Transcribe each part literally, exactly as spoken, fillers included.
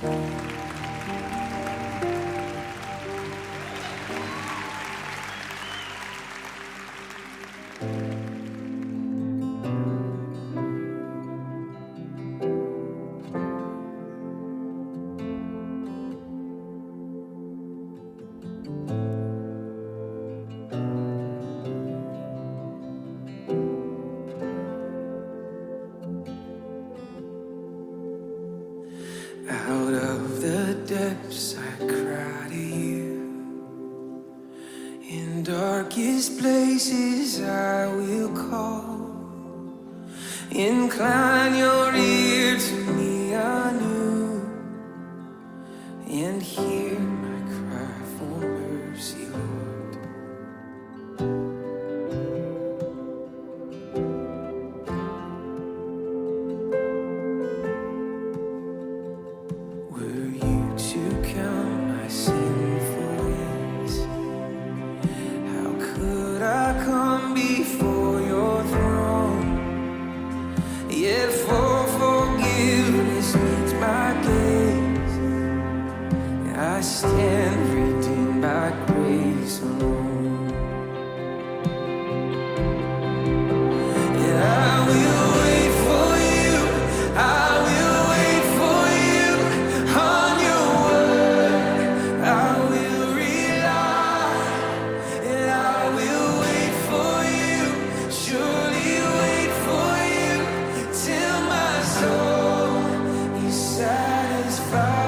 Out of the depths I cry to you. In darkest places I will call. Incline your ear to me anew and hear my cry for mercy, Lord. Were you to count my sinful ways, how could I come before your throne? Yet for forgiveness meets my gaze. I stand redeemed by grace alone. And I will wait for you. I will wait for you on your word. I will rely. And I will wait for you. Surely wait for you till my soul is satisfied.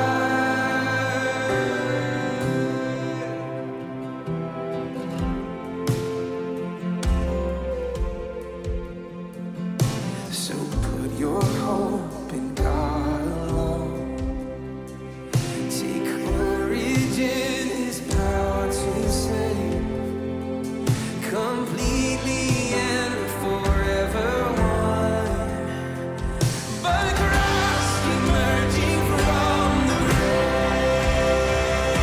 So put your hope in God alone. Take courage in His power to save, completely and forever one. By Christ emerging from the grave,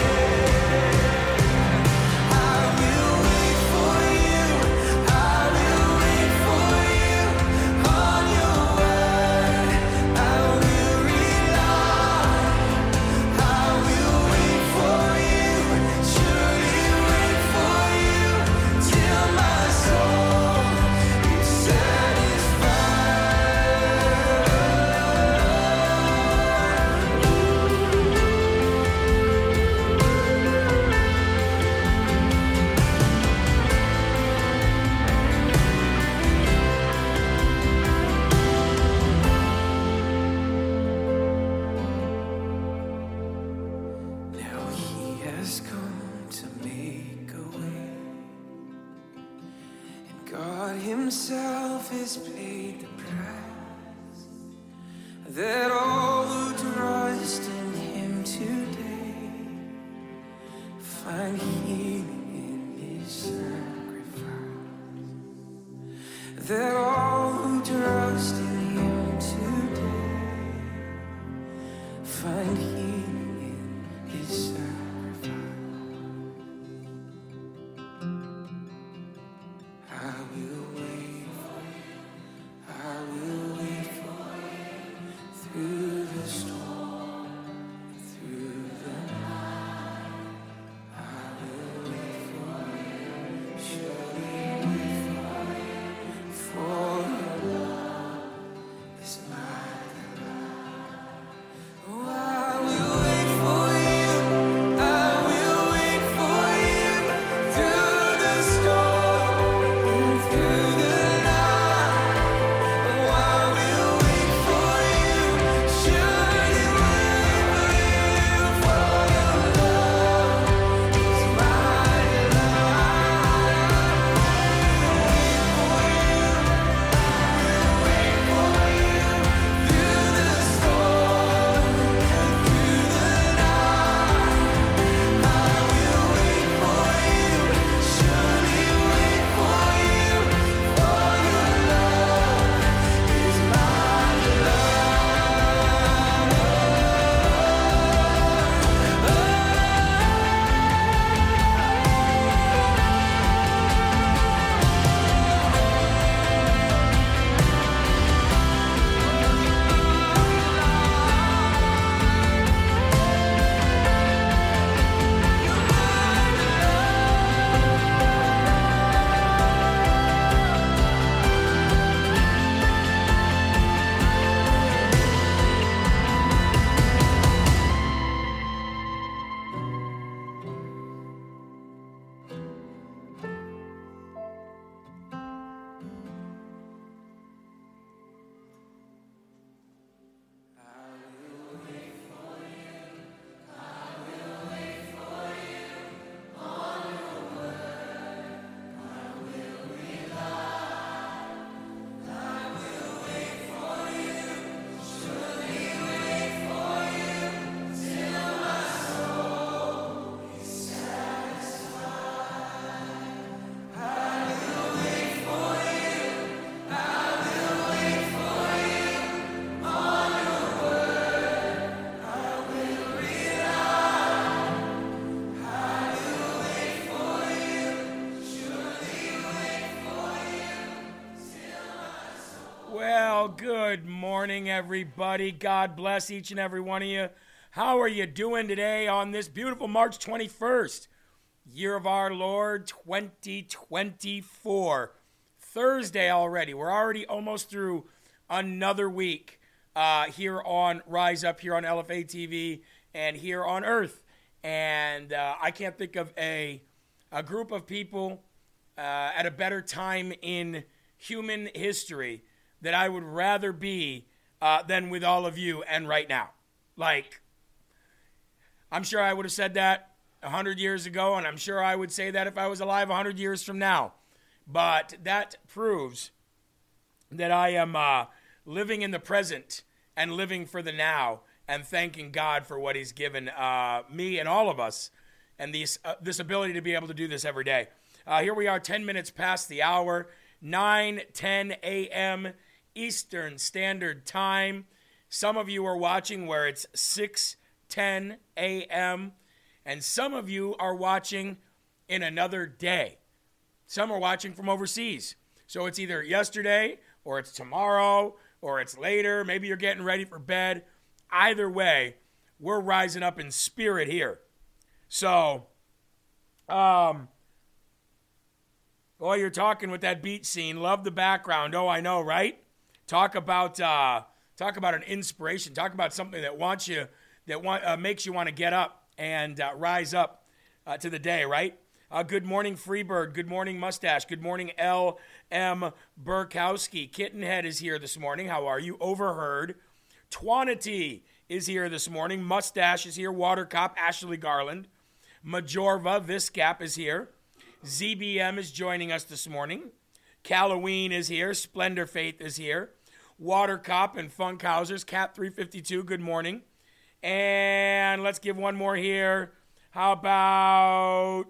I will wait for you. I will wait for you on your word. I will rely. I will wait for you. Surely wait for you till my soul is satisfied. Now He has come to make a way, and God Himself has paid the price, that all who trust in Him today find healing in His sacrifice, that all who trust in Him today find healing in His sacrifice. I will wait for you. I will wait for you through the storm, through the night. I will wait for you. Surely wait for you. For your love is my delight. Oh, I will wait for you. I will wait for you through the storm and through the Well, good morning, everybody. God bless each and every one of you. How are you doing today on this beautiful March twenty-first, year of our Lord twenty twenty-four? Thursday already. We're already almost through another week uh, here on Rise Up, here on L F A T V, and here on Earth. And uh, I can't think of a, a group of people uh, at a better time in human history that I would rather be uh, than with all of you and right now. Like, I'm sure I would have said that one hundred years ago, and I'm sure I would say that if I was alive one hundred years from now. But that proves that I am uh, living in the present and living for the now and thanking God for what he's given uh, me and all of us and these, uh, this ability to be able to do this every day. Uh, here we are ten minutes past the hour, nine ten a.m. Eastern Standard Time. Some of you are watching where it's six ten a.m. and some of you are watching in another day. Some are watching from overseas. So it's either yesterday or it's tomorrow or it's later. Maybe you're getting ready for bed. Either way, we're rising up in spirit here. So, um, oh, you're talking with that beach scene. Love the background. Oh, I know, right? Talk about uh, talk about an inspiration. Talk about something that wants you, that want, uh, makes you want to get up and uh, rise up uh, to the day, right? Uh, good morning, Freebird. Good morning, Mustache. Good morning, L M. Burkowski. Kittenhead is here this morning. How are you? Overheard. Twanity is here this morning. Mustache is here. Watercop, Ashley Garland. Majorva, Viscap is here. Z B M is joining us this morning. Halloween is here. Splendor Faith is here. Watercop and Funkhausers. Cat three fifty-two, good morning. And let's give one more here. How about...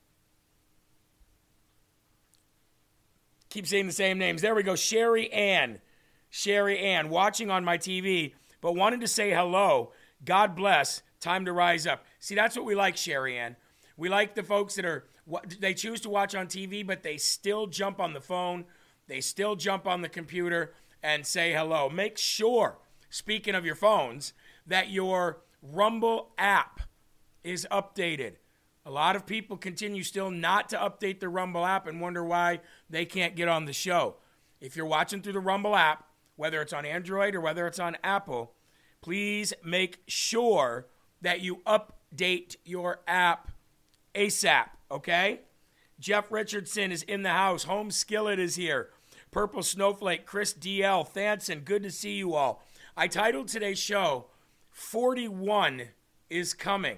Keep saying the same names. There we go. Sherry Ann. Sherry Ann, watching on my T V, but wanted to say hello. God bless. Time to rise up. See, that's what we like, Sherry Ann. We like the folks that are, they choose to watch on T V, but they still jump on the phone. They still jump on the computer and say hello. Make sure, speaking of your phones, that your Rumble app is updated. A lot of people continue still not to update the Rumble app and wonder why they can't get on the show. If you're watching through the Rumble app, whether it's on Android or whether it's on Apple, please make sure that you update your app ASAP, okay? Jeff Richardson is in the house. Home Skillet is here. Purple Snowflake, Chris D L, Thanson, good to see you all. I titled today's show, forty-one is Coming.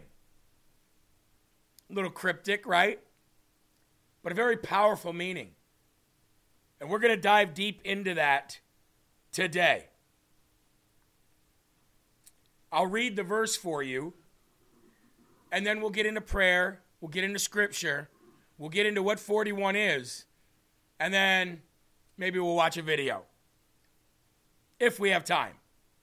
A little cryptic, right? But a very powerful meaning. And we're going to dive deep into that today. I'll read the verse for you, and then we'll get into prayer, we'll get into scripture, we'll get into what forty-one is, and then maybe we'll watch a video, if we have time.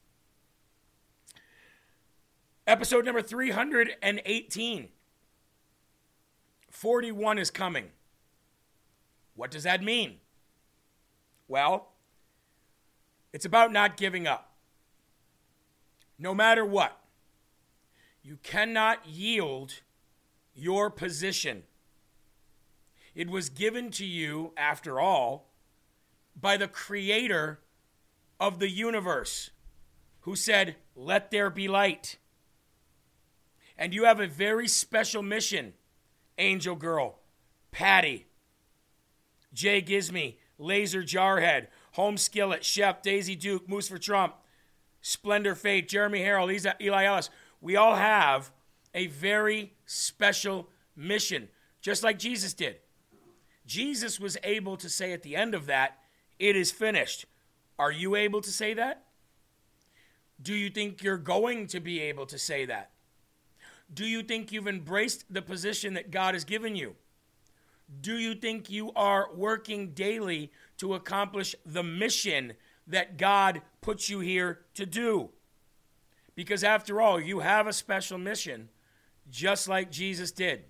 Episode number three hundred eighteen. forty-one is coming. What does that mean? Well, it's about not giving up. No matter what, you cannot yield your position. It was given to you, after all, by the creator of the universe, who said, "Let there be light." And you have a very special mission, Angel Girl, Patty, Jay Gizme, Laser Jarhead, Home Skillet, Chef, Daisy Duke, Moose for Trump, Splendor Fate, Jeremy Harrell, Eli Ellis. We all have a very special mission, just like Jesus did. Jesus was able to say at the end of that, "It is finished." Are you able to say that? Do you think you're going to be able to say that? Do you think you've embraced the position that God has given you? Do you think you are working daily to accomplish the mission that God puts you here to do? Because after all, you have a special mission, just like Jesus did.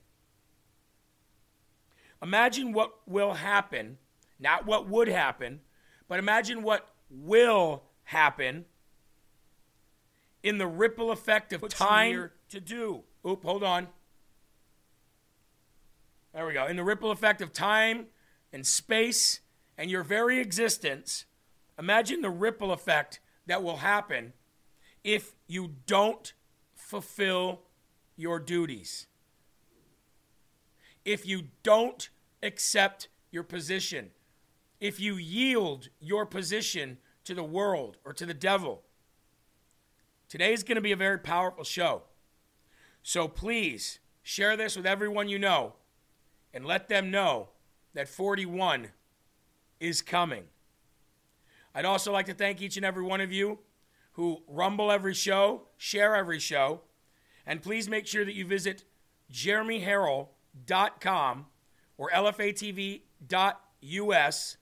Imagine what will happen, not what would happen, but imagine what will happen in the ripple effect of time to do. Oop, hold on. There we go. In the ripple effect of time and space and your very existence, imagine the ripple effect that will happen if you don't fulfill your duties. If you don't accept your position. If you yield your position to the world or to the devil. Today is going to be a very powerful show. So please share this with everyone you know and let them know that forty-one is coming. I'd also like to thank each and every one of you who rumble every show, share every show, and please make sure that you visit jeremy harrell dot com or L F A T V dot U S.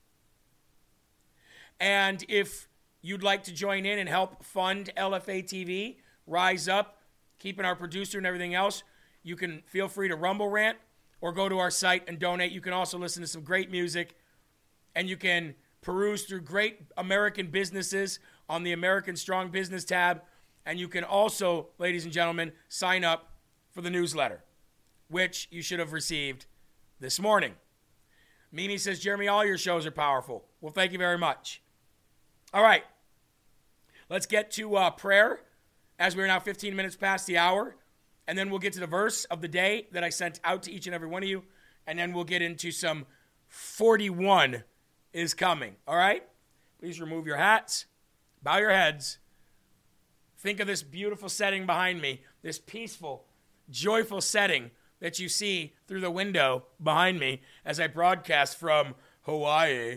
And if you'd like to join in and help fund L F A T V, Rise Up, keeping our producer and everything else, you can feel free to Rumble Rant or go to our site and donate. You can also listen to some great music, and you can peruse through great American businesses on the American Strong Business tab, and you can also, ladies and gentlemen, sign up for the newsletter, which you should have received this morning. Mimi says, Jeremy, all your shows are powerful. Well, thank you very much. All right, let's get to uh, prayer as we're now fifteen minutes past the hour, and then we'll get to the verse of the day that I sent out to each and every one of you, and then we'll get into some forty-one is coming, all right? Please remove your hats, bow your heads. Think of this beautiful setting behind me, this peaceful, joyful setting that you see through the window behind me as I broadcast from Hawaii.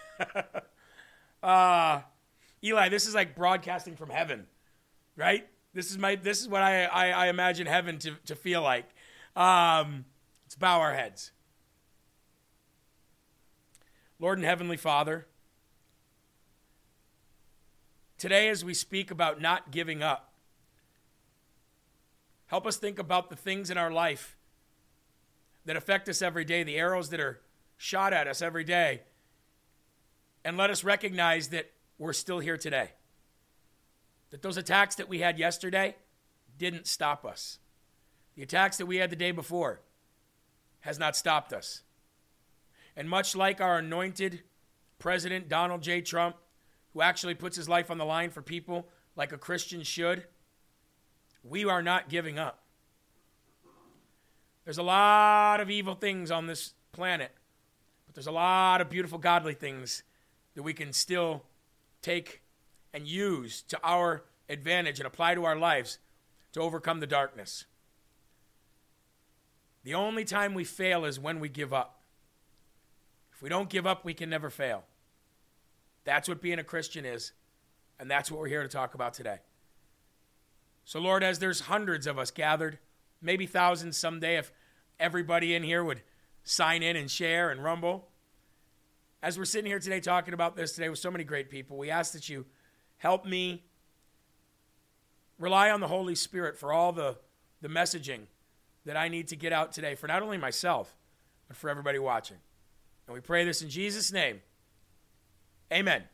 uh, Eli, this is like broadcasting from heaven, right? This is my. This is what I, I, I imagine heaven to, to feel like. Um, let's bow our heads. Lord and Heavenly Father, today as we speak about not giving up, help us think about the things in our life that affect us every day, the arrows that are shot at us every day, and let us recognize that we're still here today. That those attacks that we had yesterday didn't stop us. The attacks that we had the day before has not stopped us. And much like our anointed President Donald J. Trump, who actually puts his life on the line for people like a Christian should, we are not giving up. There's a lot of evil things on this planet, but there's a lot of beautiful godly things that we can still take and use to our advantage and apply to our lives to overcome the darkness. The only time we fail is when we give up. If we don't give up, we can never fail. That's what being a Christian is, and that's what we're here to talk about today. So, Lord, as there's hundreds of us gathered, maybe thousands someday if everybody in here would sign in and share and rumble. As we're sitting here today talking about this today with so many great people, we ask that you help me rely on the Holy Spirit for all the, the messaging that I need to get out today for not only myself, but for everybody watching. And we pray this in Jesus' name. Amen.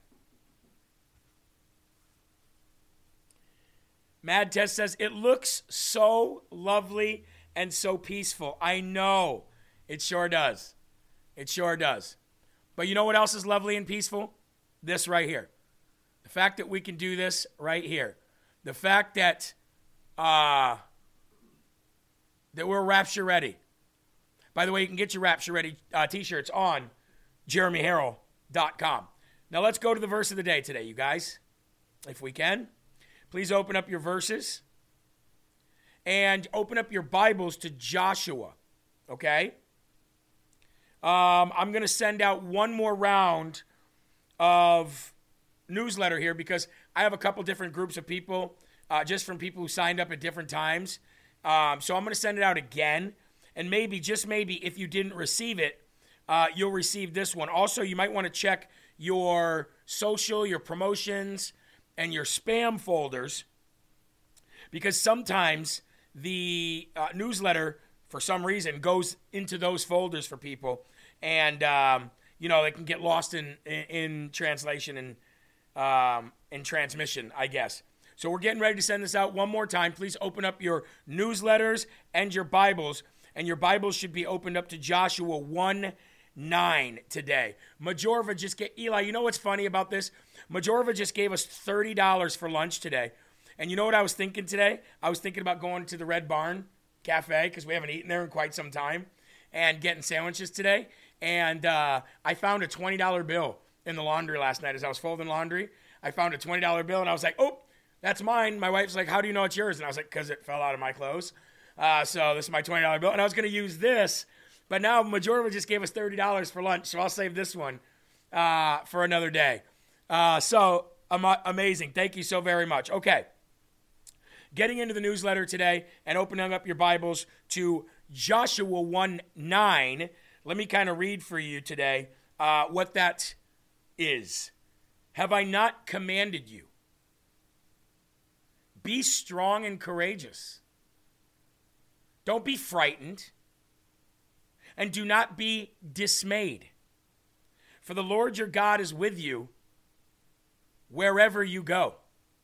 Mad Test says, it looks so lovely and so peaceful. I know. It sure does. It sure does. But you know what else is lovely and peaceful? This right here. The fact that we can do this right here. The fact that uh, that we're Rapture Ready. By the way, you can get your Rapture Ready uh, t-shirts on jeremy harrell dot com. Now let's go to the verse of the day today, you guys. If we can. Please open up your verses and open up your Bibles to Joshua, okay? Um, I'm going to send out one more round of newsletter here because I have a couple different groups of people, uh, just from people who signed up at different times. Um, so I'm going to send it out again, and maybe, just maybe, if you didn't receive it, uh, you'll receive this one. Also, you might want to check your social, your promotions, and your spam folders, because sometimes the uh, newsletter, for some reason, goes into those folders for people, and um, you know, they can get lost in, in in translation and um, in transmission, I guess. So we're getting ready to send this out one more time. Please open up your newsletters and your Bibles, and your Bibles should be opened up to Joshua one nine today. Majorva just get Eli, you know what's funny about this? Majorva just gave us thirty dollars for lunch today. And you know what I was thinking today? I was thinking about going to the Red Barn Cafe, because we haven't eaten there in quite some time, and getting sandwiches today. And uh, I found a twenty dollar bill in the laundry last night as I was folding laundry. I found a twenty dollar bill, and I was like, oh, that's mine. My wife's like, how do you know it's yours? And I was like, because it fell out of my clothes. Uh, so this is my twenty dollar bill. And I was going to use this, but now Majorva just gave us thirty dollars for lunch, so I'll save this one uh, for another day. Uh, so am- amazing. Thank you so very much. Okay. Getting into the newsletter today and opening up your Bibles to Joshua one nine. Let me kind of read for you today uh, what that is. Have I not commanded you? Be strong and courageous. Don't be frightened, and do not be dismayed. For the Lord your God is with you wherever you go.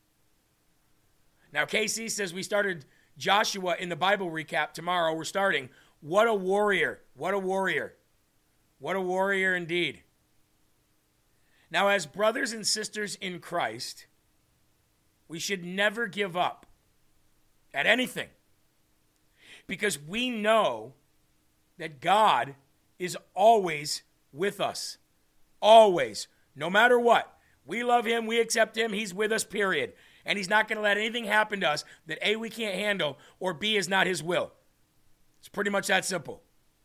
Now, K C says we started Joshua in the Bible recap tomorrow. We're starting. What a warrior. What a warrior. What a warrior indeed. Now, as brothers and sisters in Christ, we should never give up at anything, because we know that God is always with us. Always. No matter what. We love him. We accept him. He's with us, period. And he's not going to let anything happen to us that A, we can't handle, or B, is not his will. It's pretty much that simple.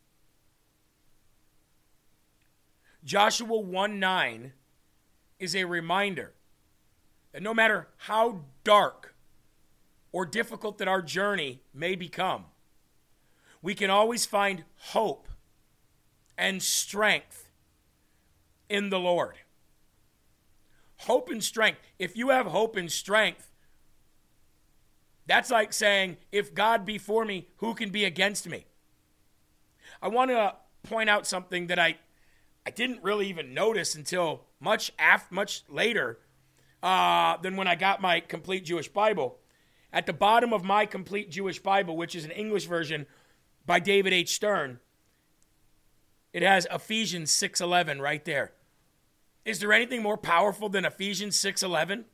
Joshua one nine is a reminder that no matter how dark or difficult that our journey may become, we can always find hope and strength in the Lord. Hope and strength. If you have hope and strength, that's like saying, if God be for me, who can be against me? I want to point out something that I, I didn't really even notice until much af- much later uh, than when I got my Complete Jewish Bible. At the bottom of my Complete Jewish Bible, which is an English version by David H. Stern, it has Ephesians six eleven right there. Is there anything more powerful than Ephesians six eleven?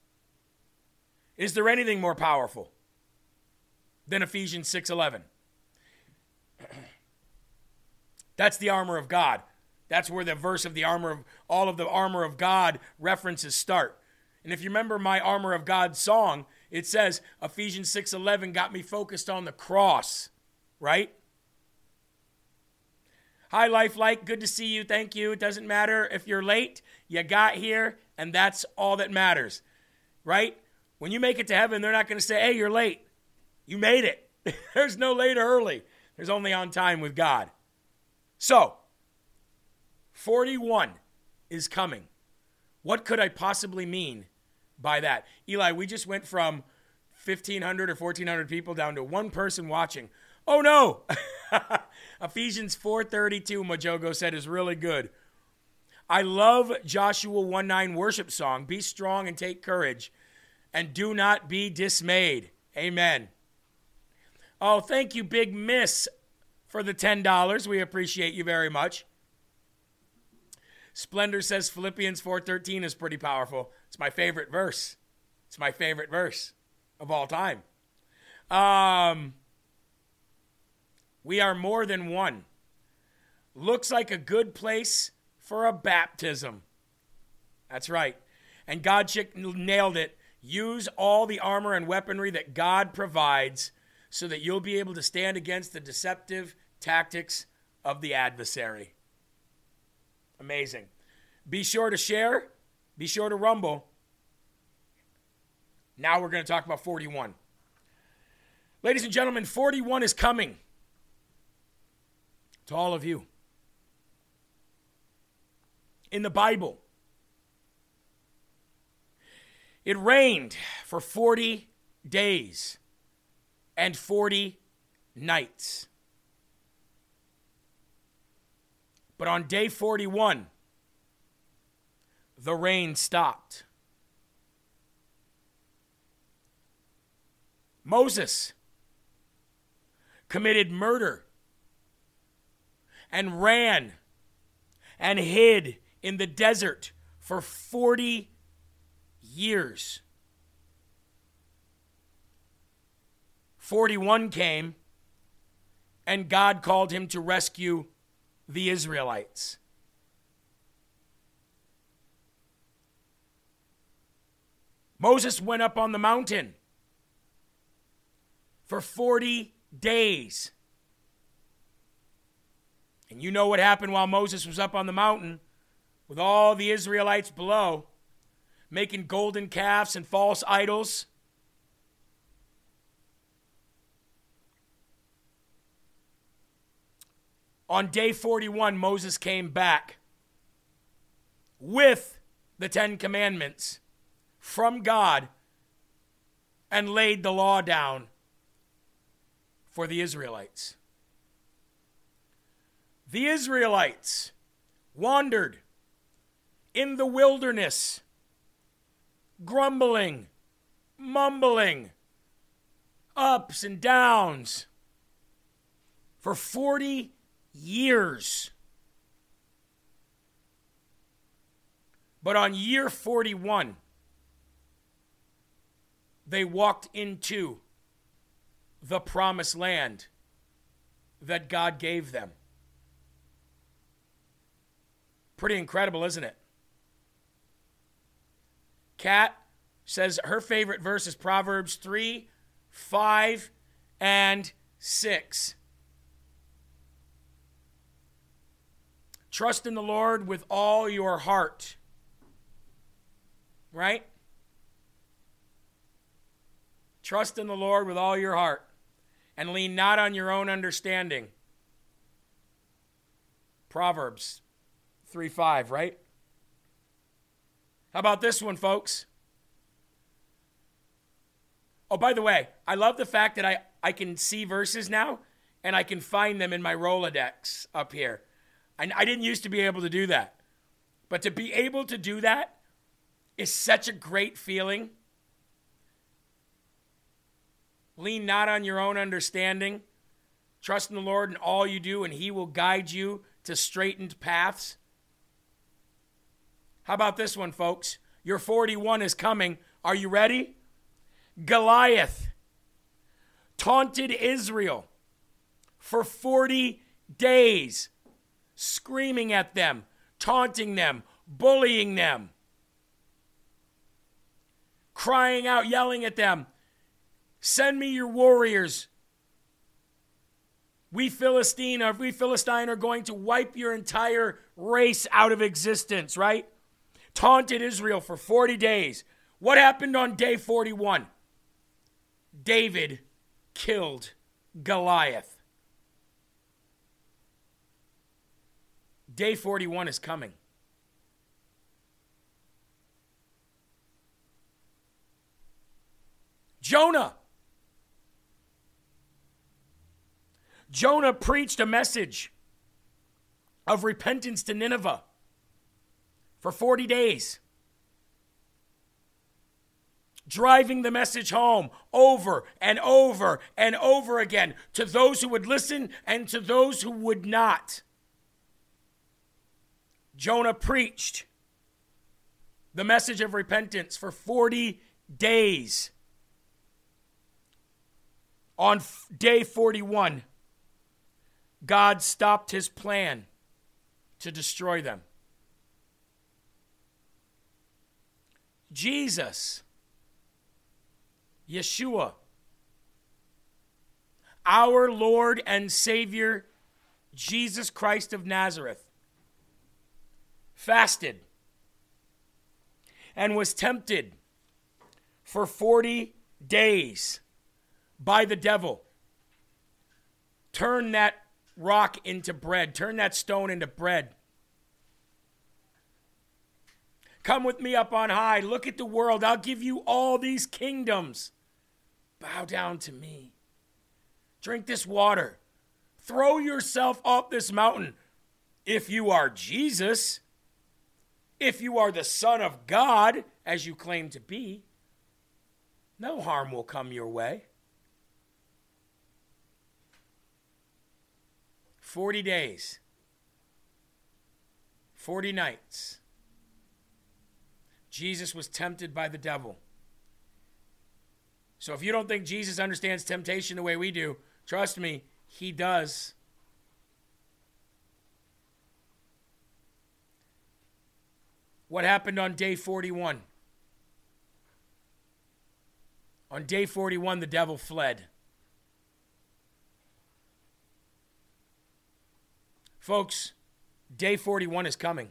Is there anything more powerful than Ephesians six eleven? That's the armor of God. That's where the verse of the armor of all of the armor of God references start. And if you remember my Armor of God song, it says Ephesians six eleven got me focused on the cross, right? Hi, Lifelike. Good to see you. Thank you. It doesn't matter if you're late. You got here, and that's all that matters, right? When you make it to heaven, they're not going to say, hey, you're late. You made it. There's no late or early. There's only on time with God. So, forty-one is coming. What could I possibly mean by that? Eli, we just went from fifteen hundred or fourteen hundred people down to one person watching. Oh, no. Ephesians four thirty-two, Majogo said, is really good. I love Joshua one nine worship song. Be strong and take courage, and do not be dismayed. Amen. Oh, thank you, Big Miss, for the ten dollars. We appreciate you very much. Splendor says Philippians four thirteen is pretty powerful. It's my favorite verse. It's my favorite verse of all time. Um... We are more than one. Looks like a good place for a baptism. That's right. And God chick nailed it. Use all the armor and weaponry that God provides so that you'll be able to stand against the deceptive tactics of the adversary. Amazing. Be sure to share. Be sure to rumble. Now we're going to talk about forty-one. Ladies and gentlemen, forty-one is coming. To all of you. In the Bible, it rained for forty days and forty nights. But on day forty-one, the rain stopped. Moses committed murder and ran and hid in the desert for forty years. forty-one came, and God called him to rescue the Israelites. Moses went up on the mountain for forty days. And you know what happened while Moses was up on the mountain with all the Israelites below, making golden calves and false idols. On day forty-one, Moses came back with the Ten Commandments from God and laid the law down for the Israelites. The Israelites wandered in the wilderness, grumbling, mumbling, ups and downs for forty years. But on year forty-one, they walked into the promised land that God gave them. Pretty incredible, isn't it? Kat says her favorite verse is Proverbs three, five, and six. Trust in the Lord with all your heart. Right? Trust in the Lord with all your heart, and lean not on your own understanding. Proverbs three five, right? How about this one, folks? Oh, by the way, I love the fact that I, I can see verses now, and I can find them in my Rolodex up here. I, I didn't used to be able to do that. But to be able to do that is such a great feeling. Lean not on your own understanding. Trust in the Lord in all you do, and he will guide you to straightened paths. How about this one, folks? Your forty-one is coming. Are you ready? Goliath taunted Israel for forty days, screaming at them, taunting them, bullying them, crying out, yelling at them, send me your warriors. We Philistine, or we Philistine are going to wipe your entire race out of existence, right? Taunted Israel for forty days. What happened on day forty-one? David killed Goliath. Day forty-one is coming. Jonah. Jonah preached a message of repentance to Nineveh for forty days. Driving the message home over and over and over again to those who would listen and to those who would not. Jonah preached the message of repentance for forty days. On day forty-one, God stopped his plan to destroy them. Jesus, Yeshua, our Lord and Savior, Jesus Christ of Nazareth, fasted and was tempted for forty days by the devil. Turn that rock into bread. Turn that stone into bread. Come with me up on high. Look at the world. I'll give you all these kingdoms. Bow down to me. Drink this water. Throw yourself up this mountain. If you are Jesus, if you are the Son of God, as you claim to be, no harm will come your way. forty days. forty nights. Jesus was tempted by the devil. So if you don't think Jesus understands temptation the way we do, trust me, he does. What happened on day forty-one? On day forty-one, the devil fled. Folks, day forty-one is coming.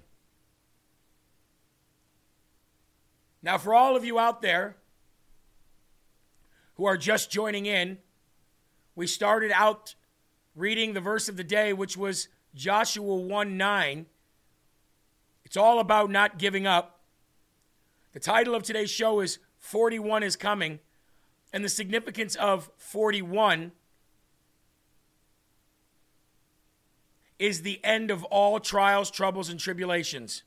Now, for all of you out there who are just joining in, we started out reading the verse of the day, which was Joshua one nine. It's all about not giving up. The title of today's show is forty-one is Coming, and the significance of forty-one is the end of all trials, troubles, and tribulations.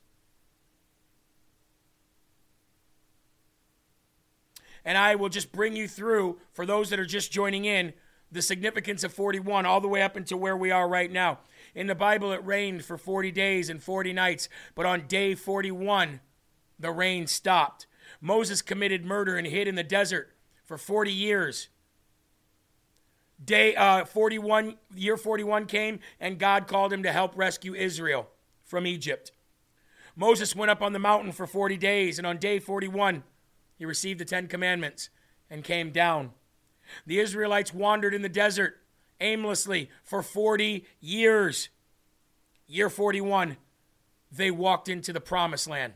And I will just bring you through, for those that are just joining in, the significance of forty-one all the way up into where we are right now. In the Bible, it rained for forty days and forty nights, but on day forty-one, the rain stopped. Moses committed murder and hid in the desert for forty years. Day uh, forty-one, year forty-one came, and God called him to help rescue Israel from Egypt. Moses went up on the mountain for forty days, and on day forty-one, he received the Ten Commandments and came down. The Israelites wandered in the desert aimlessly for forty years. Year forty-one, they walked into the promised land.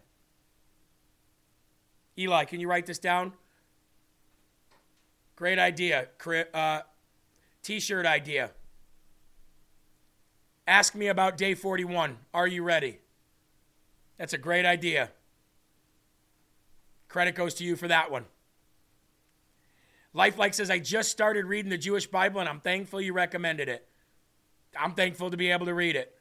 Eli, can you write this down? Great idea. Uh, T-shirt idea. Ask me about day forty-one. Are you ready? That's a great idea. Credit goes to you for that one. Lifelike says, I just started reading the Jewish Bible, and I'm thankful you recommended it. I'm thankful to be able to read it.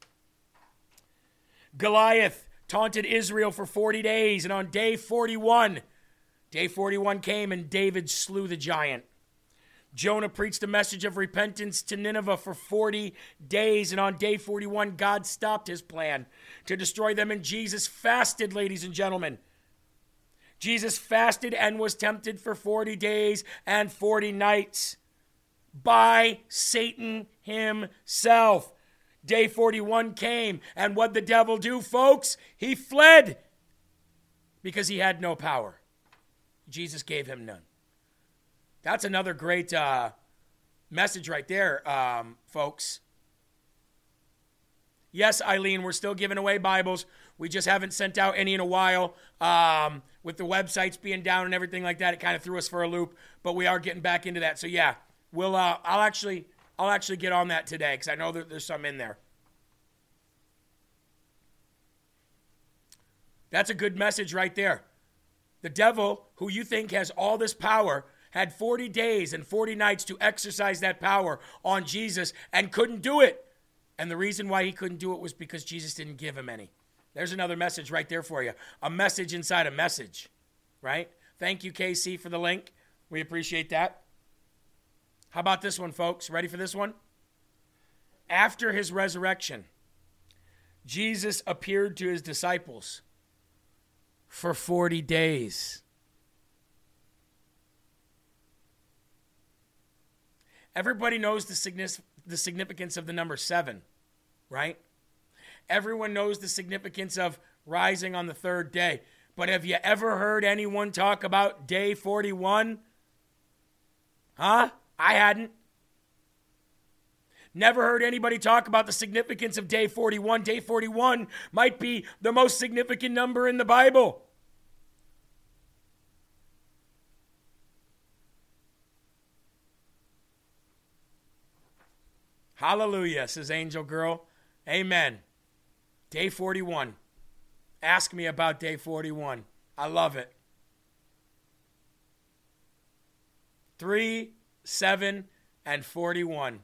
Goliath taunted Israel for forty days, and on day forty-one, day forty-one came, and David slew the giant. Jonah preached a message of repentance to Nineveh for forty days, and on day forty-one, God stopped his plan to destroy them, and Jesus fasted, ladies and gentlemen. Jesus fasted and was tempted for forty days and forty nights by Satan himself. Day forty-one came, and what did the devil do, folks? He fled because he had no power. Jesus gave him none. That's another great uh, message right there, um, folks. Yes, Eileen, we're still giving away Bibles. We just haven't sent out any in a while. Um, with the websites being down and everything like that, it kind of threw us for a loop. But we are getting back into that. So yeah, we'll. Uh, I'll actually, I'll actually get on that today because I know that there's some in there. That's a good message right there. The devil, who you think has all this power, had forty days and forty nights to exercise that power on Jesus and couldn't do it. And the reason why he couldn't do it was because Jesus didn't give him any. There's another message right there for you. A message inside a message, right? Thank you, K C, for the link. We appreciate that. How about this one, folks? Ready for this one? After his resurrection, Jesus appeared to his disciples for forty days. Everybody knows the significance of the number seven, right? Everyone knows the significance of rising on the third day. But have you ever heard anyone talk about day forty-one? Huh? I hadn't. Never heard anybody talk about the significance of day forty-one. Day forty-one might be the most significant number in the Bible. Hallelujah, says Angel Girl. Amen. Day forty-one. Ask me about day forty-one. I love it. Three, seven, and forty-one.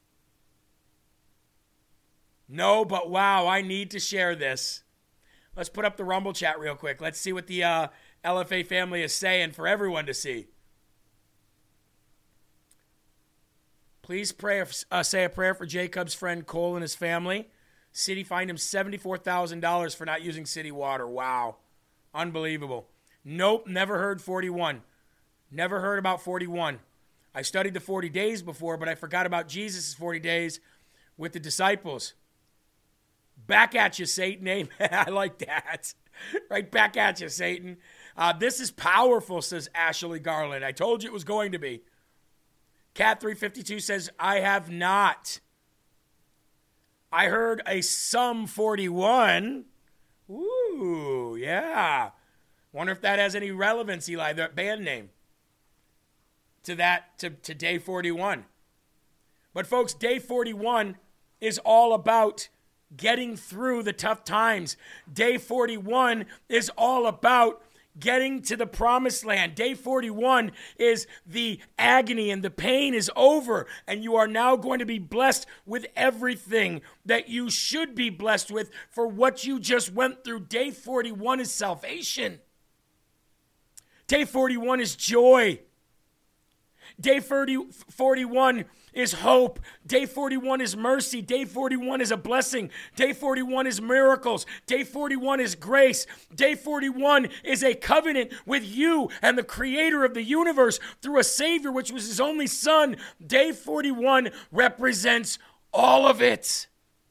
No, but wow, I need to share this. Let's put up the Rumble chat real quick. Let's see what the uh, L F A family is saying for everyone to see. Please pray, uh, say a prayer for Jacob's friend Cole and his family. City fined him seventy-four thousand dollars for not using city water. Wow. Unbelievable. Nope, never heard forty-one. Never heard about forty-one. I studied the forty days before, but I forgot about Jesus' forty days with the disciples. Back at you, Satan. Amen. I like that. Right back at you, Satan. Uh, this is powerful, says Ashley Garland. I told you it was going to be. Cat three fifty-two says, I have not. I heard a Sum forty-one. Ooh, yeah. Wonder if that has any relevance, Eli, that band name, to that, to, to day forty-one. But folks, day forty-one is all about getting through the tough times. Day forty-one is all about getting to the promised land. Day forty-one is the agony and the pain is over, and you are now going to be blessed with everything that you should be blessed with for what you just went through. Day forty-one is salvation. Day forty-one is joy. Day forty-one is hope. Day forty-one is mercy. Day forty-one is a blessing. Day forty-one is miracles. Day forty-one is grace. Day forty-one is a covenant with you and the creator of the universe through a Savior, which was his only son. Day forty-one represents all of it.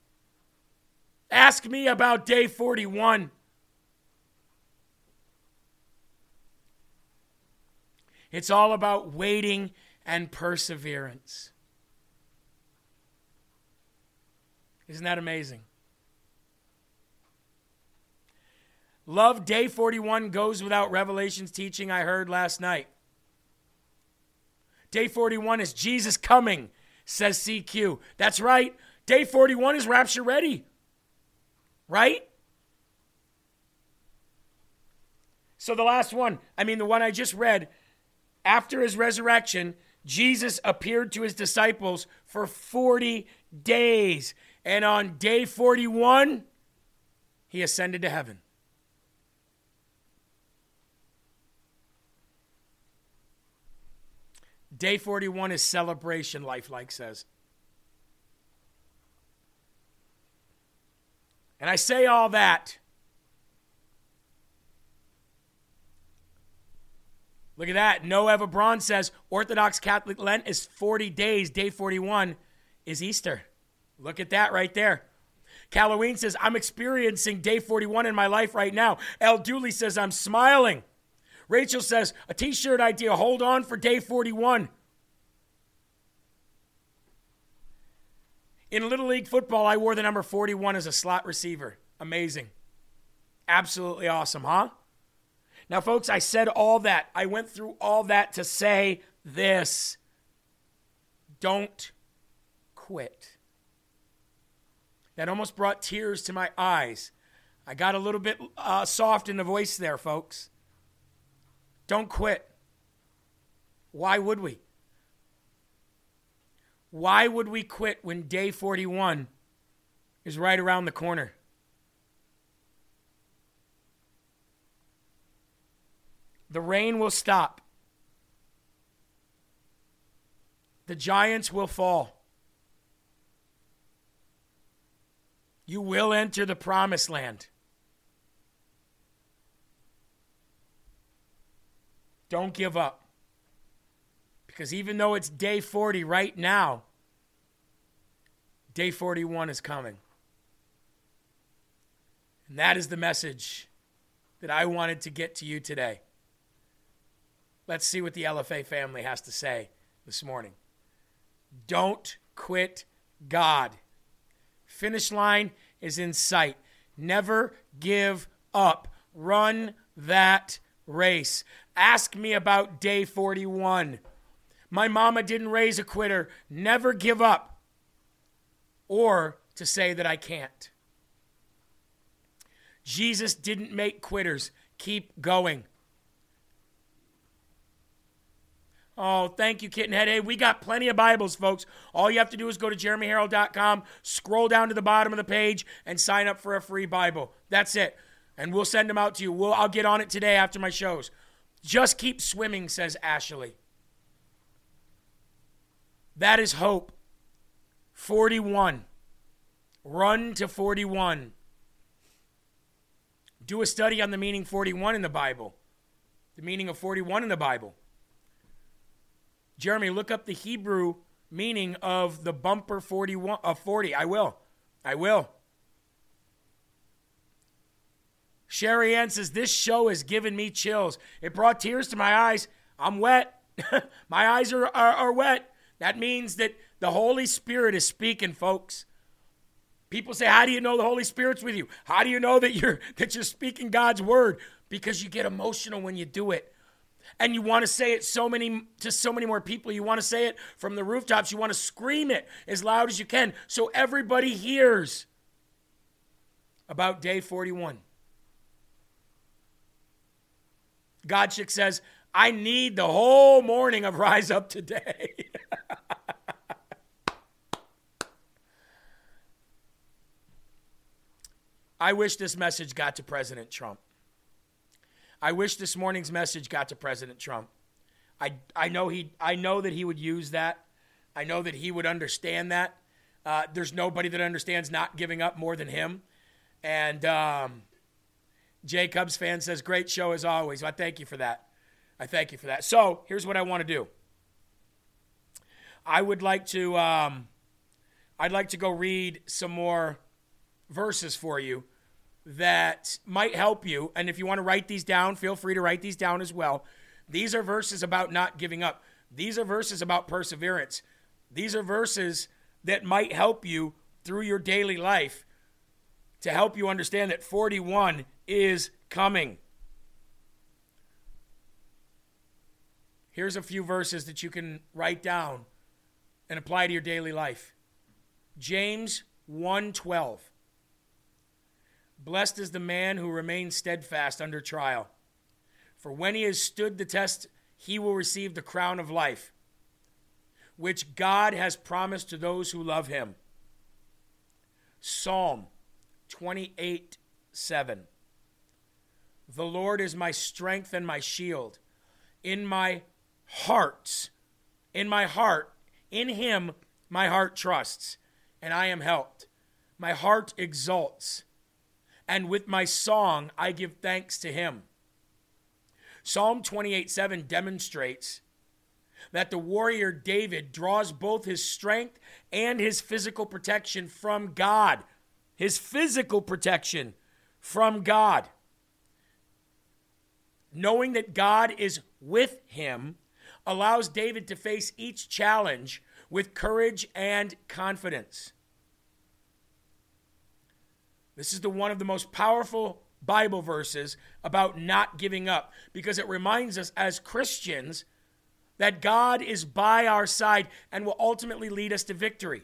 Ask me about day forty-one. It's all about waiting and perseverance. Isn't that amazing? Love day forty-one goes without Revelation's teaching I heard last night. Day forty-one is Jesus coming, says C Q. That's right. Day forty-one is rapture ready. Right? So the last one, I mean the one I just read, after his resurrection, Jesus appeared to his disciples for forty days. And on day forty-one, he ascended to heaven. Day forty-one is celebration, Lifelike says. And I say all that. Look at that. Noah Braun says Orthodox Catholic Lent is forty days. Day forty-one is Easter. Look at that right there. Halloween says, I'm experiencing day forty-one in my life right now. El Dooley says, I'm smiling. Rachel says, a t-shirt idea. Hold on for day forty-one. In Little League football, I wore the number forty-one as a slot receiver. Amazing. Absolutely awesome, huh? Now, folks, I said all that. I went through all that to say this. Don't quit. That almost brought tears to my eyes. I got a little bit uh, soft in the voice there, folks. Don't quit. Why would we? Why would we quit when day forty-one is right around the corner? The rain will stop. The giants will fall. You will enter the promised land. Don't give up. Because even though it's day forty right now, day forty-one is coming. And that is the message that I wanted to get to you today. Let's see what the L F A family has to say this morning. Don't quit God. Finish line is in sight. Never give up. Run that race. Ask me about day forty-one. My mama didn't raise a quitter. Never give up. Or to say that I can't. Jesus didn't make quitters. Keep going. Oh, thank you, Kittenhead. Hey, we got plenty of Bibles, folks. All you have to do is go to jeremy herald dot com, scroll down to the bottom of the page, and sign up for a free Bible. That's it. And we'll send them out to you. We'll, I'll get on it today after my shows. Just keep swimming, says Ashley. That is hope. forty-one. Run to forty-one. Do a study on the meaning forty-one in the Bible. The meaning of forty-one in the Bible. Jeremy, look up the Hebrew meaning of the bumper forty-one of forty. I will. I will. Sherry Ann says, this show has given me chills. It brought tears to my eyes. I'm wet. My eyes are, are, are wet. That means that the Holy Spirit is speaking, folks. People say, how do you know the Holy Spirit's with you? How do you know that you're that you're speaking God's word? Because you get emotional when you do it. And you want to say it so many to so many more people. You want to say it from the rooftops. You want to scream it as loud as you can so everybody hears about day forty-one. Godchick says, I need the whole morning of Rise Up today. I wish this message got to President Trump. I wish this morning's message got to President Trump. I, I know he I know that he would use that. I know that he would understand that. Uh, there's nobody that understands not giving up more than him. And um, Jay Cubs fan says, great show as always. I thank you for that. I thank you for that. So here's what I want to do. I would like to um, I'd like to go read some more verses for you that might help you. And if you want to write these down, feel free to write these down as well. These are verses about not giving up. These are verses about perseverance. These are verses that might help you through your daily life to help you understand that forty-one is coming. Here's a few verses that you can write down and apply to your daily life. James one twelve. Blessed is the man who remains steadfast under trial. For when he has stood the test, he will receive the crown of life, which God has promised to those who love him. Psalm twenty-eight seven. The Lord is my strength and my shield. In my heart, in my heart, in him my heart trusts, and I am helped. My heart exults, and with my song I give thanks to him. Psalm twenty-eight seven demonstrates that the warrior David draws both his strength and his physical protection from God. His physical protection from God. Knowing that God is with him allows David to face each challenge with courage and confidence. This is the one of the most powerful Bible verses about not giving up, because it reminds us as Christians that God is by our side and will ultimately lead us to victory.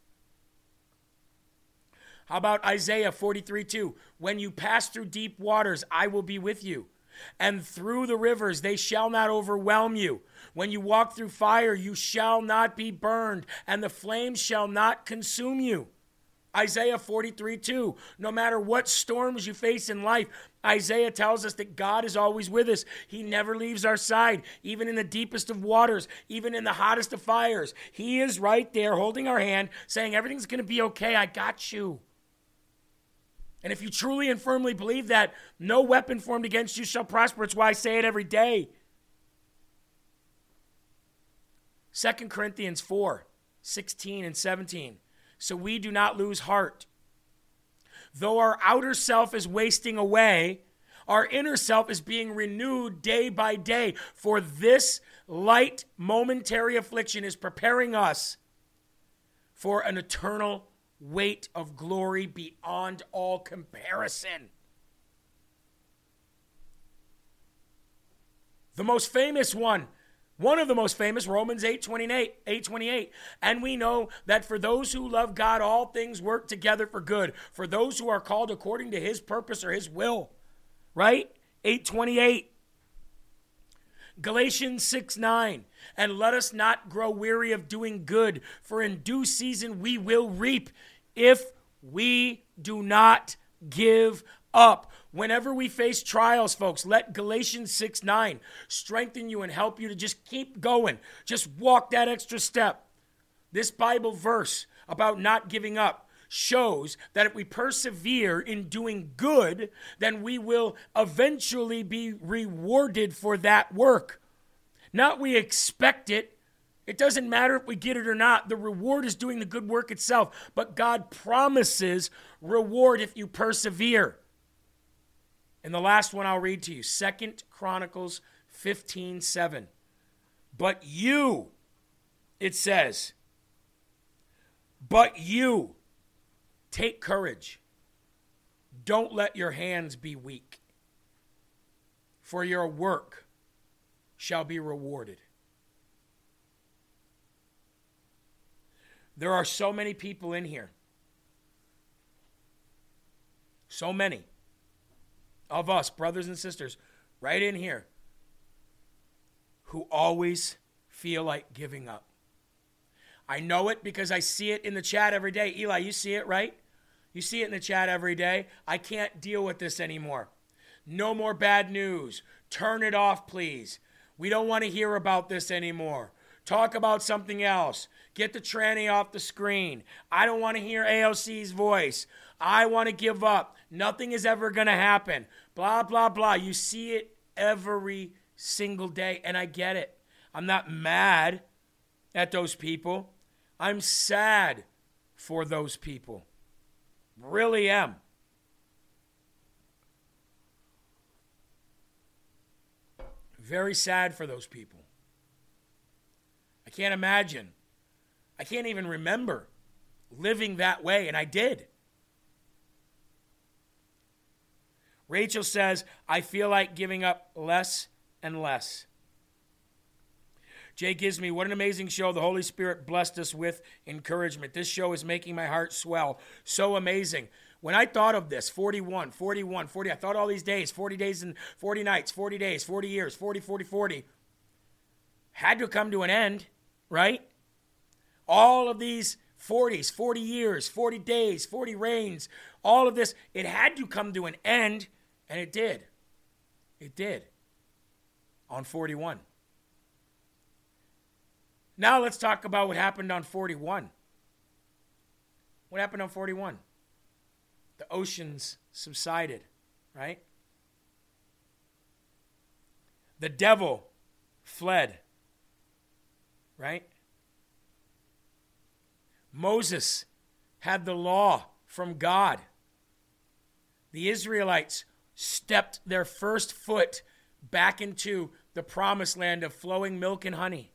How about Isaiah forty-three two? When you pass through deep waters, I will be with you. And through the rivers, they shall not overwhelm you. When you walk through fire, you shall not be burned, and the flames shall not consume you. Isaiah forty-three two. No matter what storms you face in life, Isaiah tells us that God is always with us. He never leaves our side, even in the deepest of waters, even in the hottest of fires. He is right there holding our hand, saying, everything's going to be okay. I got you. And if you truly and firmly believe that, no weapon formed against you shall prosper. It's why I say it every day. Second Corinthians four sixteen and seventeen. So we do not lose heart. Though our outer self is wasting away, our inner self is being renewed day by day. For this light momentary affliction is preparing us for an eternal weight of glory beyond all comparison. The most famous one, one of the most famous, Romans eight twenty-eight, eight twenty-eight. And we know that for those who love God, all things work together for good. For those who are called according to his purpose or his will. Right? eight twenty-eight. Galatians six nine. And let us not grow weary of doing good, for in due season we will reap if we do not give up. Whenever we face trials, folks, let Galatians six nine strengthen you and help you to just keep going. Just walk that extra step. This Bible verse about not giving up shows that if we persevere in doing good, then we will eventually be rewarded for that work. Not we expect it. It doesn't matter if we get it or not. The reward is doing the good work itself. But God promises reward if you persevere. And the last one I'll read to you, Second Chronicles fifteen seven. But you, it says, but you, take courage. Don't let your hands be weak, for your work shall be rewarded. There are so many people in here, so many of us, brothers and sisters, right in here, who always feel like giving up. I know it because I see it in the chat every day. Eli, you see it, right? You see it in the chat every day. I can't deal with this anymore. No more bad news. Turn it off, please. We don't want to hear about this anymore. Talk about something else. Get the tranny off the screen. I don't want to hear A O C's voice. I want to give up. Nothing is ever going to happen. Blah, blah, blah. You see it every single day, and I get it. I'm not mad at those people. I'm sad for those people. Really am. Very sad for those people. I can't imagine. I can't even remember living that way, and I did. Rachel says, I feel like giving up less and less. Jay gives me, what an amazing show. The Holy Spirit blessed us with encouragement. This show is making my heart swell. So amazing. When I thought of this, forty-one, forty-one, forty, I thought all these days, forty days and forty nights, forty days, forty years, forty, forty, forty, had to come to an end, right? All of these forties, forty years, forty days, forty reigns, all of this, it had to come to an end, and it did. It did. On forty-one. Now let's talk about what happened on forty-one. What happened on forty-one? The oceans subsided, right? The devil fled, right? Moses had the law from God. The Israelites stepped their first foot back into the promised land of flowing milk and honey.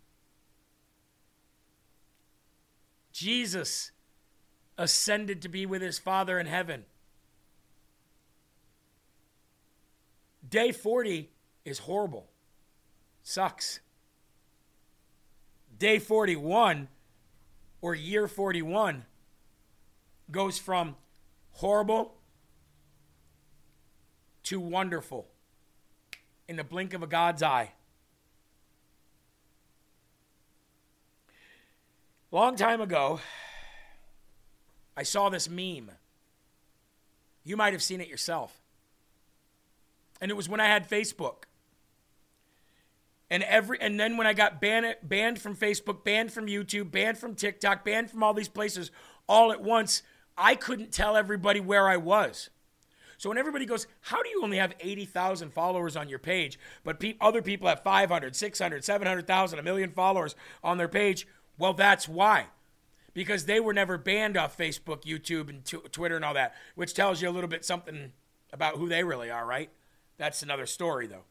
Jesus ascended to be with his Father in heaven. Day forty is horrible. Sucks. Day forty-one, or year forty-one, goes from horrible to wonderful in the blink of a God's eye. Long time ago, I saw this meme. You might have seen it yourself. And it was when I had Facebook. And every and then when I got banned, banned from Facebook, banned from YouTube, banned from TikTok, banned from all these places all at once, I couldn't tell everybody where I was. So when everybody goes, how do you only have eighty thousand followers on your page, but pe- other people have five hundred, six hundred, seven hundred thousand, a million followers on their page? Well, that's why. Because they were never banned off Facebook, YouTube, and t- Twitter and all that, which tells you a little bit something about who they really are, right? That's another story, though.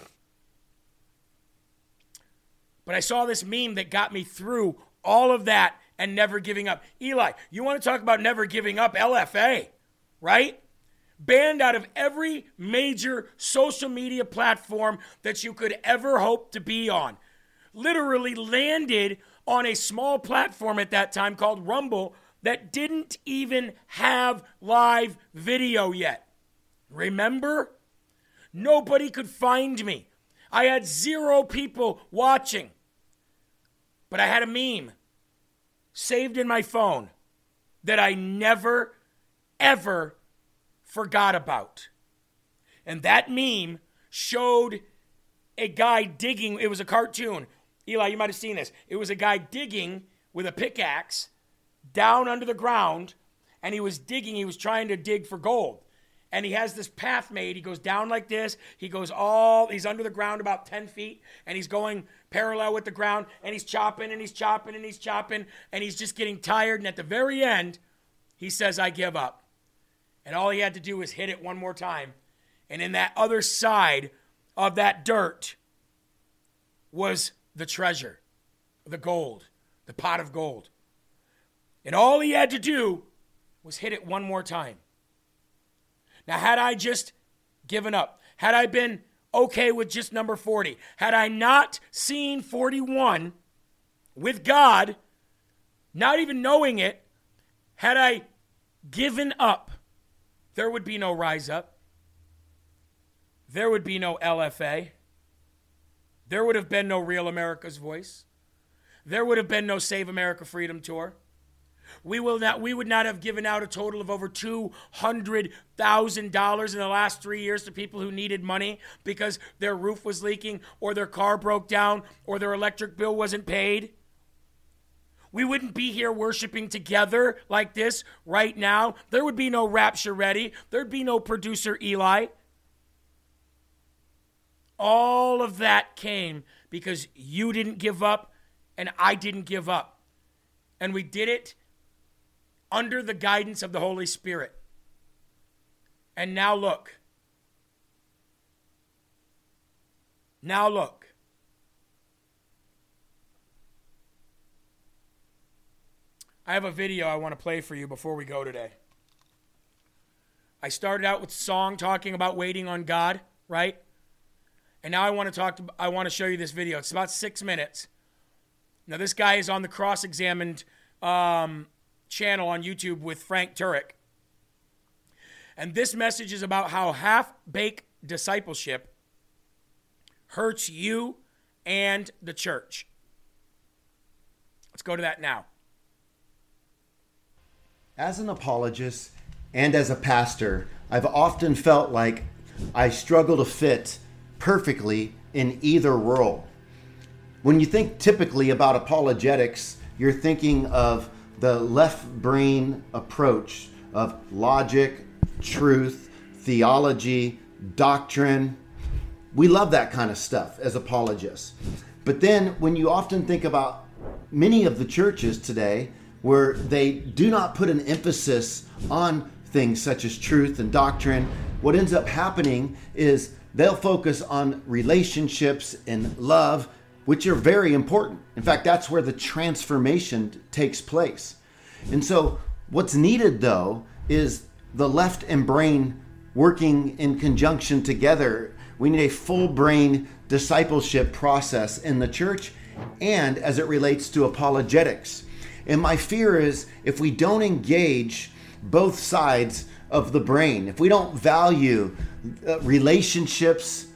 But I saw this meme that got me through all of that and never giving up. Eli, you want to talk about never giving up? L F A, right? Banned out of every major social media platform that you could ever hope to be on. Literally landed on a small platform at that time called Rumble that didn't even have live video yet. Remember? Nobody could find me. I had zero people watching. But I had a meme saved in my phone that I never, ever forgot about. And that meme showed a guy digging. It was a cartoon. Eli, you might have seen this. It was a guy digging with a pickaxe down under the ground, and he was digging. He was trying to dig for gold. And he has this path made. He goes down like this. He goes all, he's under the ground about ten feet, and he's going parallel with the ground, and he's chopping, and he's chopping, and he's chopping, and he's just getting tired. And at the very end, he says, I give up. And all he had to do was hit it one more time. And in that other side of that dirt was the treasure, the gold, the pot of gold. And all he had to do was hit it one more time. Now, had I just given up, had I been okay with just number forty, had I not seen forty-one with God, not even knowing it, had I given up, there would be no Rise Up. There would be no L F A. There would have been no Real America's Voice. There would have been no Save America Freedom Tour. We will not. We would not have given out a total of over two hundred thousand dollars in the last three years to people who needed money because their roof was leaking or their car broke down or their electric bill wasn't paid. We wouldn't be here worshiping together like this right now. There would be no Rapture Ready. There'd be no producer Eli. All of that came because you didn't give up and I didn't give up. And we did it under the guidance of the Holy Spirit. And now look. Now look. I have a video I want to play for you before we go today. I started out with a song talking about waiting on God, right? And now I want to talk to, I want to show you this video. It's about six minutes. Now this guy is on the Cross-Examined um, channel on YouTube with Frank Turek. And this message is about how half-baked discipleship hurts you and the church. Let's go to that now. As an apologist and as a pastor, I've often felt like I struggle to fit perfectly in either role. When you think typically about apologetics, you're thinking of the left brain approach of logic, truth, theology, doctrine. We love that kind of stuff as apologists. But then when you often think about many of the churches today where they do not put an emphasis on things such as truth and doctrine, what ends up happening is they'll focus on relationships and love, which are very important. In fact, that's where the transformation takes place. And so what's needed, though, is the left and brain working in conjunction together. We need a full brain discipleship process in the church and as it relates to apologetics. And my fear is if we don't engage both sides of the brain, if we don't value uh, relationships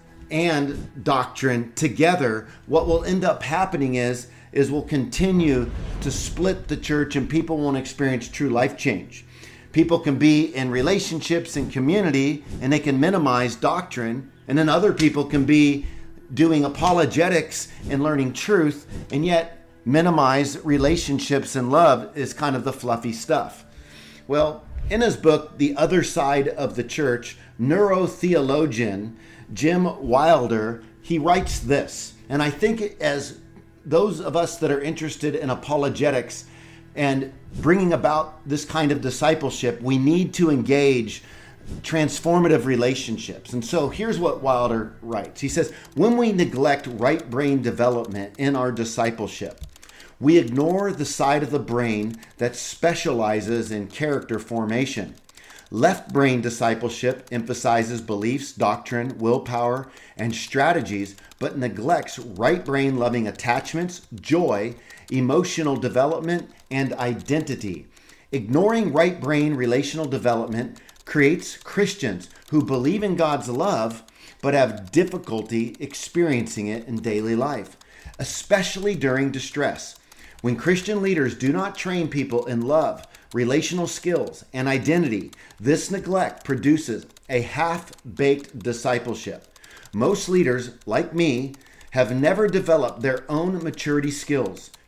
and doctrine together, what will end up happening is, is we'll continue to split the church and people won't experience true life change. People can be in relationships and community and they can minimize doctrine, and then other people can be doing apologetics and learning truth and yet minimize relationships and love is kind of the fluffy stuff. Well, in his book, The Other Side of the Church, neurotheologian Jim Wilder, he writes this, and I think as those of us that are interested in apologetics and bringing about this kind of discipleship, we need to engage transformative relationships. And so here's what Wilder writes. He says, when we neglect right brain development in our discipleship, we ignore the side of the brain that specializes in character formation. Left brain discipleship emphasizes beliefs, doctrine, willpower, and strategies, but neglects right brain loving attachments, joy, emotional development, and identity. Ignoring right brain relational development creates Christians who believe in God's love, but have difficulty experiencing it in daily life, especially during distress. When Christian leaders do not train people in love, relational skills, and identity, this neglect produces a half-baked discipleship. Most leaders, like me, have never developed their own maturity skills,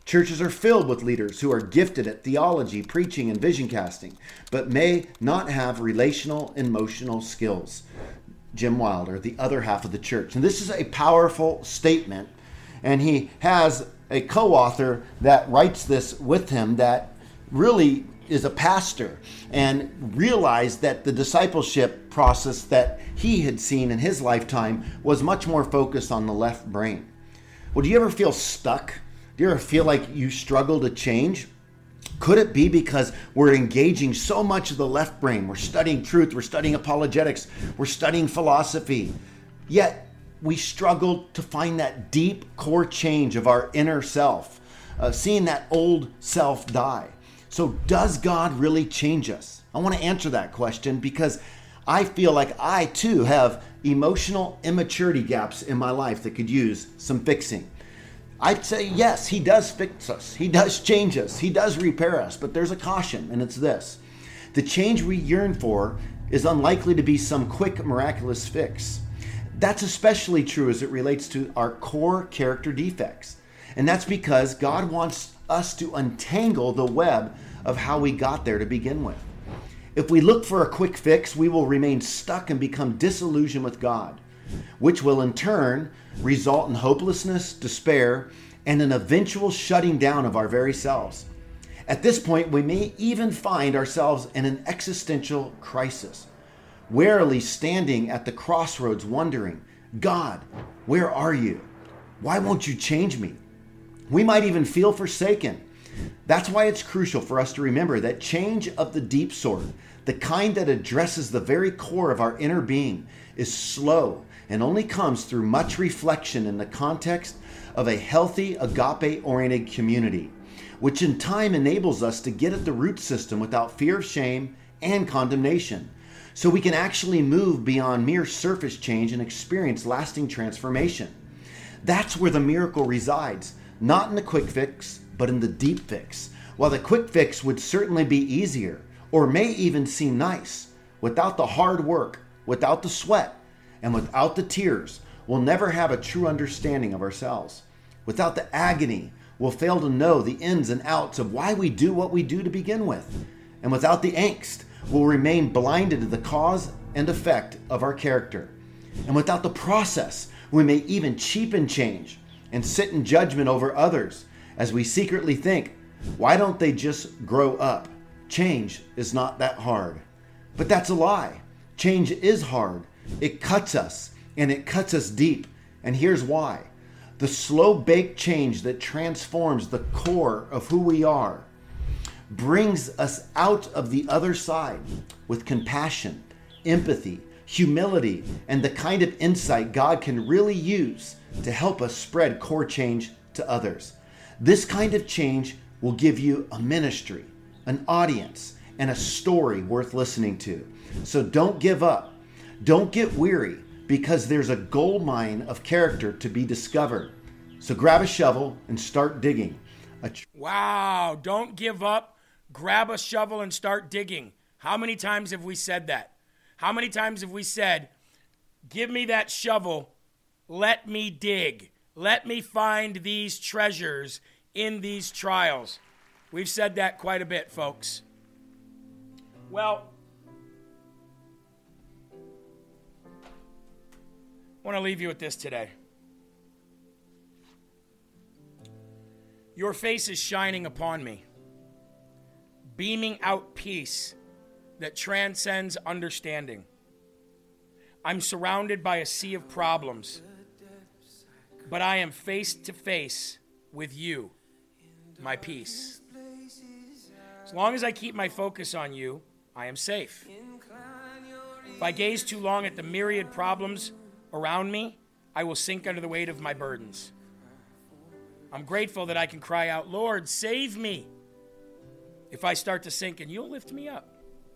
Churches are filled with leaders who are gifted at theology, preaching, and vision casting, but may not have relational, emotional skills. Jim Wilder, the other half of the church. And this is a powerful statement, and he has a co-author that writes this with him that really is a pastor and realized that the discipleship process that he had seen in his lifetime was much more focused on the left brain. Well, do you ever feel stuck? Do you ever feel like you struggle to change? Could it be because we're engaging so much of the left brain? We're studying truth, we're studying apologetics, we're studying philosophy, yet we struggle to find that deep core change of our inner self, uh, seeing that old self die. So does God really change us? I want to answer that question because I feel like I too have emotional immaturity gaps in my life that could use some fixing. I'd say yes, he does fix us. He does change us. He does repair us. But there's a caution, and it's this. The change we yearn for is unlikely to be some quick, miraculous fix. That's especially true as it relates to our core character defects. And that's because God wants us to untangle the web of how we got there to begin with. If we look for a quick fix, we will remain stuck and become disillusioned with God, which will in turn result in hopelessness, despair, and an eventual shutting down of our very selves. At this point, we may even find ourselves in an existential crisis, warily standing at the crossroads wondering, God, where are you? Why won't you change me? We might even feel forsaken. That's why it's crucial for us to remember that change of the deep sort, the kind that addresses the very core of our inner being, is slow and only comes through much reflection in the context of a healthy, agape-oriented community, which in time enables us to get at the root system without fear of shame and condemnation, so we can actually move beyond mere surface change and experience lasting transformation. That's where the miracle resides, not in the quick fix, but in the deep fix. While the quick fix would certainly be easier, or may even seem nice, without the hard work, without the sweat, and without the tears, we'll never have a true understanding of ourselves. Without the agony, we'll fail to know the ins and outs of why we do what we do to begin with. And without the angst, we'll remain blinded to the cause and effect of our character. And without the process, we may even cheapen change and sit in judgment over others as we secretly think, why don't they just grow up? Change is not that hard. But that's a lie. Change is hard. It cuts us, and it cuts us deep. And here's why. The slow-baked change that transforms the core of who we are brings us out of the other side with compassion, empathy, humility, and the kind of insight God can really use to help us spread core change to others. This kind of change will give you a ministry, an audience, and a story worth listening to. So don't give up. Don't get weary, because there's a gold mine of character to be discovered. So grab a shovel and start digging. A tr- Wow, don't give up. Grab a shovel and start digging. How many times have we said that? How many times have we said, give me that shovel, let me dig. Let me find these treasures in these trials. We've said that quite a bit, folks. Well, I want to leave you with this today. Your face is shining upon me, beaming out peace that transcends understanding. I'm surrounded by a sea of problems, but I am face to face with you, my peace. As long as I keep my focus on you, I am safe. If I gaze too long at the myriad problems around me, I will sink under the weight of my burdens. I'm grateful that I can cry out, Lord, save me. If I start to sink, and you'll lift me up.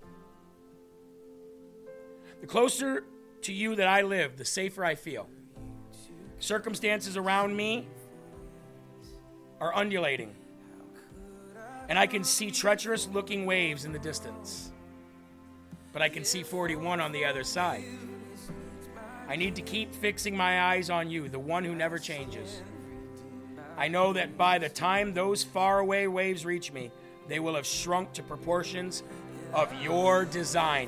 The closer to you that I live, the safer I feel. Circumstances around me are undulating, and I can see treacherous looking waves in the distance, but I can see forty-one on the other side. I need to keep fixing my eyes on you, the one who never changes. I know that by the time those faraway waves reach me, they will have shrunk to proportions of your design.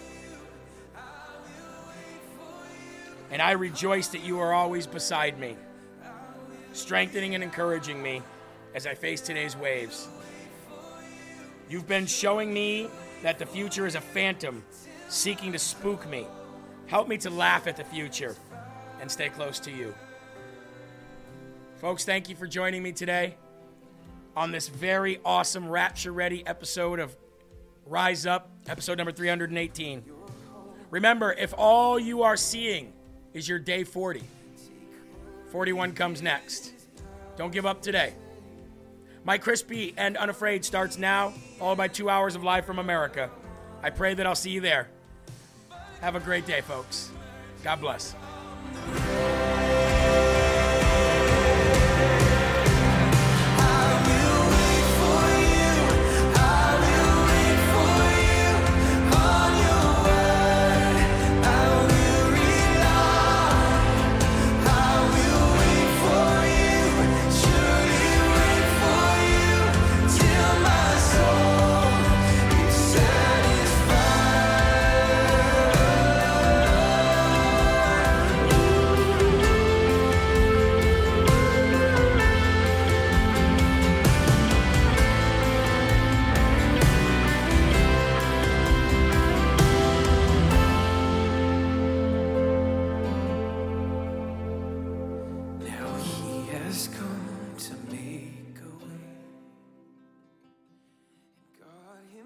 And I rejoice that you are always beside me, strengthening and encouraging me as I face today's waves. You've been showing me that the future is a phantom seeking to spook me. Help me to laugh at the future and stay close to you. Folks, thank you for joining me today on this very awesome Rapture Ready episode of Rise Up, episode number three hundred eighteen. Remember, if all you are seeing is your day forty, forty-one comes next. Don't give up today. My Crispy and Unafraid starts now, followed by two hours of Live from America. I pray that I'll see you there. Have a great day, folks. God bless.